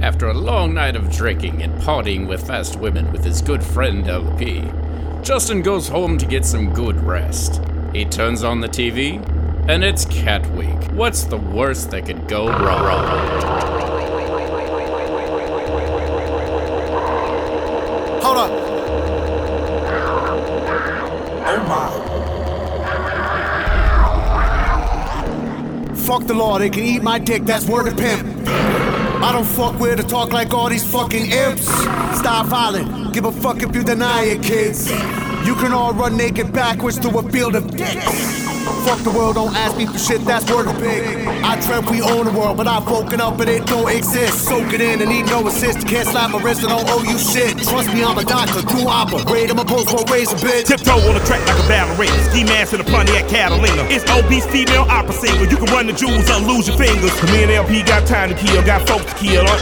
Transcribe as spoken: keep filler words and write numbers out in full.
After a long night of drinking and partying with fast women with his good friend L P, Justin goes home to get some good rest. He turns on the T V, and it's Cat Week. What's the worst that could go wrong? Hold up. Oh my. Fuck the law, they can eat my dick, that's word of pimp. I don't fuck with or talk like all these fucking imps. Stop hollering, give a fuck if you deny it, kids. You can all run naked backwards through a field of dicks. Fuck the world, don't ask me for shit, that's word of big. I dreamt we own the world, but I've woken up and it don't exist. Soak it in and need no assist. Can't slap my wrist and don't owe you shit. Trust me, I'm a doctor, do operate. I'm a post for raise a bit. Tiptoe on the track like a ballerina. Ski mask in the Pontiac Catalina. It's obese female opera singer. You can run the jewels or lose your fingers. Me and L P got time to kill, got folks to kill.